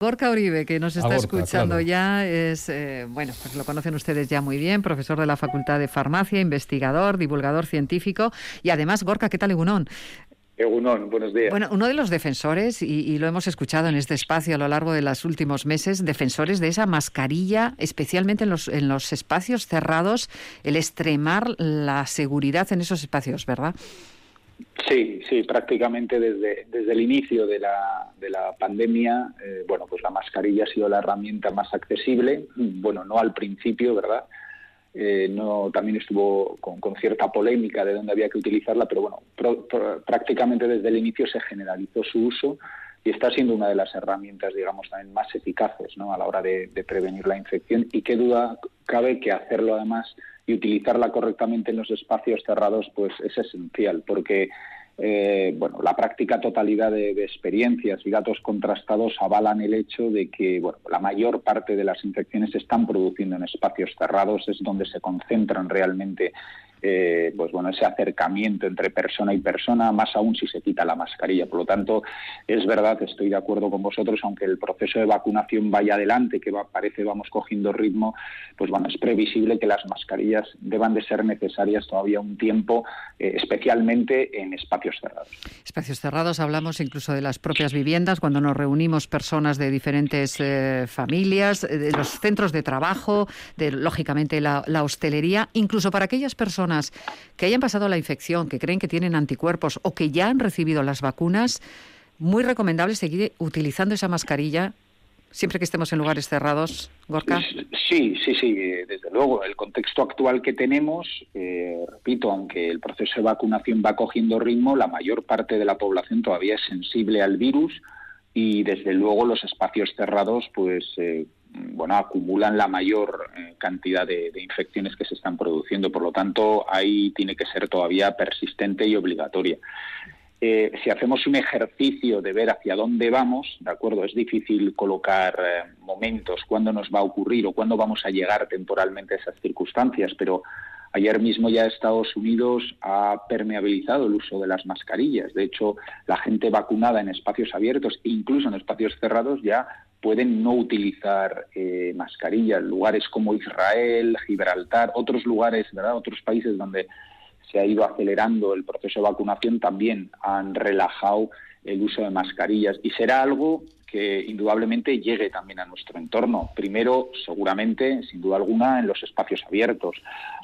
Gorka Uribe, que nos está Gorka, escuchando claro. ya, es, pues lo conocen ustedes ya muy bien, profesor de la Facultad de Farmacia, investigador, divulgador científico y además, Gorka, ¿qué tal, Egunon? Egunon, buenos días. Bueno, uno de los defensores, y lo hemos escuchado en este espacio a lo largo de los últimos meses, defensores de esa mascarilla, especialmente en los espacios cerrados, el extremar la seguridad en esos espacios, ¿verdad? Sí, prácticamente desde el inicio de la pandemia, pues la mascarilla ha sido la herramienta más accesible. Bueno, no al principio, ¿verdad? No, también estuvo con cierta polémica de dónde había que utilizarla, pero bueno, prácticamente desde el inicio se generalizó su uso y está siendo una de las herramientas, digamos, también más eficaces, ¿no?, a la hora de prevenir la infección. Y qué duda cabe que hacerlo además y utilizarla correctamente en los espacios cerrados pues es esencial, porque la práctica totalidad de experiencias y datos contrastados avalan el hecho de que la mayor parte de las infecciones se están produciendo en espacios cerrados, es donde se concentran realmente ese acercamiento entre persona y persona, más aún si se quita la mascarilla. Por lo tanto, es verdad, estoy de acuerdo con vosotros, aunque el proceso de vacunación vaya adelante, que parece vamos cogiendo ritmo, es previsible que las mascarillas deban de ser necesarias todavía un tiempo, especialmente en espacios cerrados. Espacios cerrados, hablamos incluso de las propias viviendas, cuando nos reunimos personas de diferentes familias, de los centros de trabajo, lógicamente la hostelería, incluso para aquellas personas que hayan pasado la infección, que creen que tienen anticuerpos o que ya han recibido las vacunas, muy recomendable seguir utilizando esa mascarilla siempre que estemos en lugares cerrados, Gorka. Sí, desde luego. El contexto actual que tenemos, repito, aunque el proceso de vacunación va cogiendo ritmo, la mayor parte de la población todavía es sensible al virus y desde luego los espacios cerrados acumulan la mayor cantidad de infecciones que se están produciendo. Por lo tanto, ahí tiene que ser todavía persistente y obligatoria. Si hacemos un ejercicio de ver hacia dónde vamos, ¿de acuerdo? Es difícil colocar momentos, cuándo nos va a ocurrir o cuándo vamos a llegar temporalmente a esas circunstancias, pero ayer mismo ya Estados Unidos ha permeabilizado el uso de las mascarillas. De hecho, la gente vacunada en espacios abiertos, incluso en espacios cerrados, ya pueden no utilizar mascarillas. Lugares como Israel, Gibraltar, otros lugares, ¿verdad?, otros países donde se ha ido acelerando el proceso de vacunación también han relajado el uso de mascarillas y será algo que indudablemente llegue también a nuestro entorno. Primero, seguramente, sin duda alguna, en los espacios abiertos.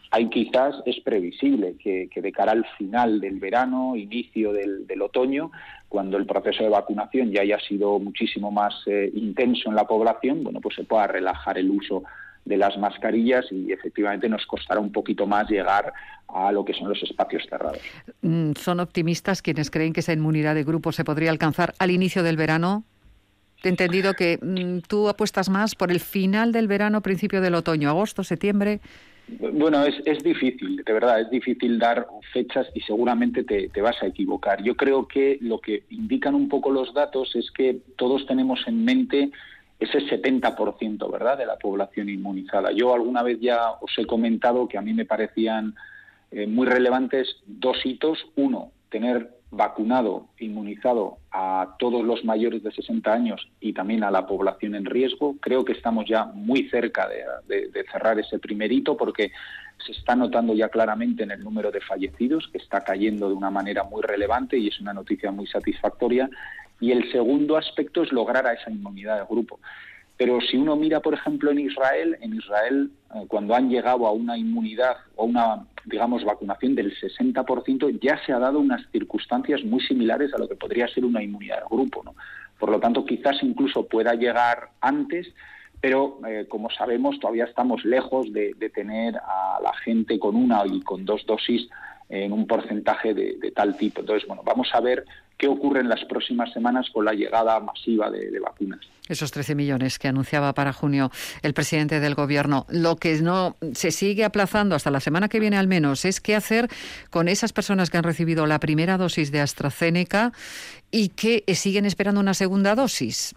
Es previsible que de cara al final del verano, inicio del otoño, cuando el proceso de vacunación ya haya sido muchísimo más intenso en la población, pues se pueda relajar el uso de las mascarillas y efectivamente nos costará un poquito más llegar a lo que son los espacios cerrados. ¿Son optimistas quienes creen que esa inmunidad de grupo se podría alcanzar al inicio del verano? Te he entendido que tú apuestas más por el final del verano, principio del otoño, agosto, septiembre. Bueno, es difícil, de verdad, es difícil dar fechas y seguramente te vas a equivocar. Yo creo que lo que indican un poco los datos es que todos tenemos en mente ese 70%, ¿verdad?, de la población inmunizada. Yo alguna vez ya os he comentado que a mí me parecían muy relevantes dos hitos. Uno, tener vacunado, inmunizado a todos los mayores de 60 años y también a la población en riesgo. Creo que estamos ya muy cerca de cerrar ese primer hito porque se está notando ya claramente en el número de fallecidos, que está cayendo de una manera muy relevante y es una noticia muy satisfactoria. Y el segundo aspecto es lograr a esa inmunidad de grupo. Pero si uno mira, por ejemplo, en Israel, cuando han llegado a una inmunidad o una, vacunación del 60%, ya se ha dado unas circunstancias muy similares a lo que podría ser una inmunidad de grupo, ¿no? Por lo tanto, quizás incluso pueda llegar antes, pero como sabemos, todavía estamos lejos de tener a la gente con una y con dos dosis en un porcentaje de tal tipo. Entonces, vamos a ver qué ocurre en las próximas semanas con la llegada masiva de vacunas. Esos 13 millones que anunciaba para junio el presidente del Gobierno. Lo que no se sigue aplazando hasta la semana que viene al menos es qué hacer con esas personas que han recibido la primera dosis de AstraZeneca y que siguen esperando una segunda dosis.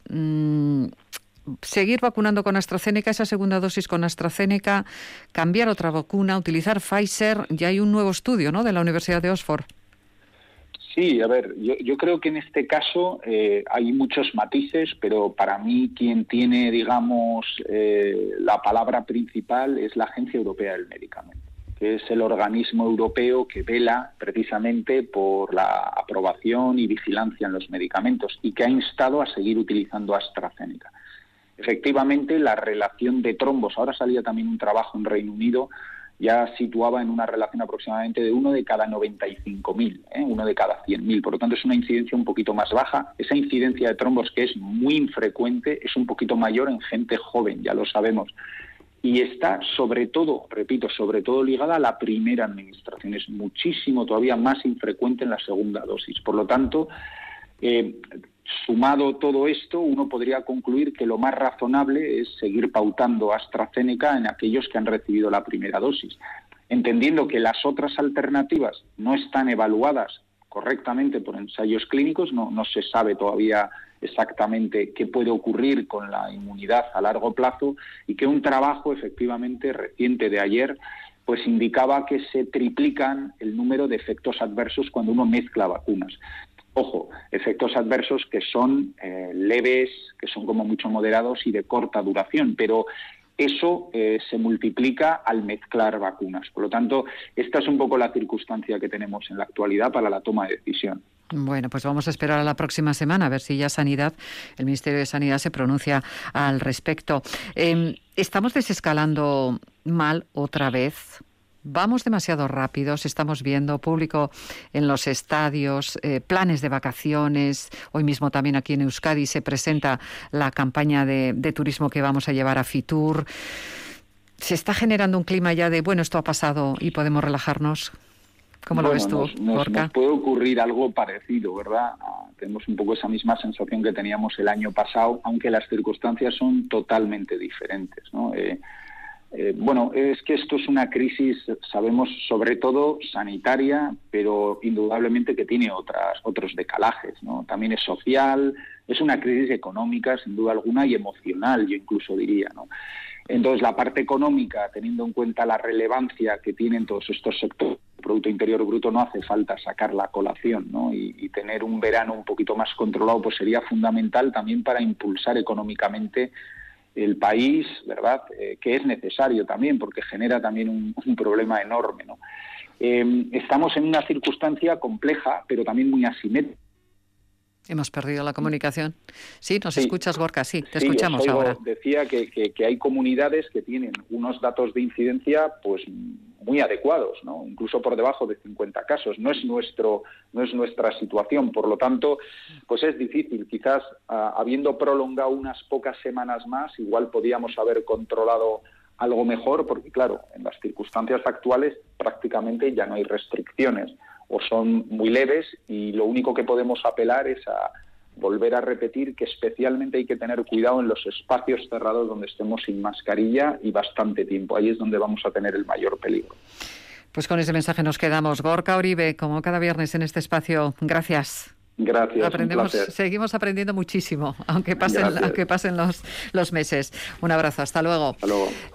Seguir vacunando con AstraZeneca, esa segunda dosis con AstraZeneca, cambiar otra vacuna, utilizar Pfizer. Ya hay un nuevo estudio, ¿no?, de la Universidad de Oxford. Sí, a ver, yo creo que en este caso hay muchos matices, pero para mí quien tiene, digamos, la palabra principal es la Agencia Europea del Medicamento, que es el organismo europeo que vela precisamente por la aprobación y vigilancia en los medicamentos y que ha instado a seguir utilizando AstraZeneca. Efectivamente, la relación de trombos, ahora salía también un trabajo en Reino Unido, ya situaba en una relación aproximadamente de 1 de cada 95.000, 1 de cada 100.000. Por lo tanto, es una incidencia un poquito más baja. Esa incidencia de trombos, que es muy infrecuente, es un poquito mayor en gente joven, ya lo sabemos. Y está, sobre todo, repito, sobre todo ligada a la primera administración. Es muchísimo, todavía más infrecuente en la segunda dosis. Por lo tanto, sumado todo esto, uno podría concluir que lo más razonable es seguir pautando AstraZeneca en aquellos que han recibido la primera dosis, entendiendo que las otras alternativas no están evaluadas correctamente por ensayos clínicos, no se sabe todavía exactamente qué puede ocurrir con la inmunidad a largo plazo, y que un trabajo efectivamente reciente de ayer pues indicaba que se triplican el número de efectos adversos cuando uno mezcla vacunas. Ojo, efectos adversos que son leves, que son como mucho moderados y de corta duración, pero eso se multiplica al mezclar vacunas. Por lo tanto, esta es un poco la circunstancia que tenemos en la actualidad para la toma de decisión. Bueno, pues vamos a esperar a la próxima semana a ver si ya el Ministerio de Sanidad se pronuncia al respecto. ¿Estamos desescalando mal otra vez? Vamos demasiado rápidos, estamos viendo público en los estadios, planes de vacaciones. Hoy mismo también aquí en Euskadi se presenta la campaña de turismo que vamos a llevar a Fitur. ¿Se está generando un clima ya de, bueno, esto ha pasado y podemos relajarnos? ¿Cómo lo ves tú, Gorka? Nos puede ocurrir algo parecido, ¿verdad? Tenemos un poco esa misma sensación que teníamos el año pasado, aunque las circunstancias son totalmente diferentes, ¿no? Bueno, es que esto es una crisis, sabemos, sobre todo sanitaria, pero indudablemente que tiene otros decalajes, ¿no? También es social, es una crisis económica, sin duda alguna, y emocional, yo incluso diría, ¿no? Entonces, la parte económica, teniendo en cuenta la relevancia que tienen todos estos sectores del Producto Interior Bruto, no hace falta sacar a colación, ¿no? Y tener un verano un poquito más controlado pues sería fundamental también para impulsar económicamente el país, ¿verdad? Que es necesario también, porque genera también un problema enorme, ¿no? Estamos en una circunstancia compleja, pero también muy asimétrica. Hemos perdido la comunicación. Sí, ¿nos escuchas, Gorka? Sí, te escuchamos ahora. Decía que hay comunidades que tienen unos datos de incidencia pues muy adecuados, ¿no? Incluso por debajo de 50 casos. No es nuestra situación. Por lo tanto, pues es difícil. Quizás habiendo prolongado unas pocas semanas más, igual podíamos haber controlado algo mejor, porque claro, en las circunstancias actuales prácticamente ya no hay restricciones, o son muy leves, y lo único que podemos apelar es a volver a repetir que especialmente hay que tener cuidado en los espacios cerrados donde estemos sin mascarilla y bastante tiempo. Ahí es donde vamos a tener el mayor peligro. Pues con ese mensaje nos quedamos. Gorka Uribe, como cada viernes en este espacio, gracias. Gracias. Seguimos aprendiendo muchísimo, aunque pasen los meses. Un abrazo, hasta luego. Hasta luego.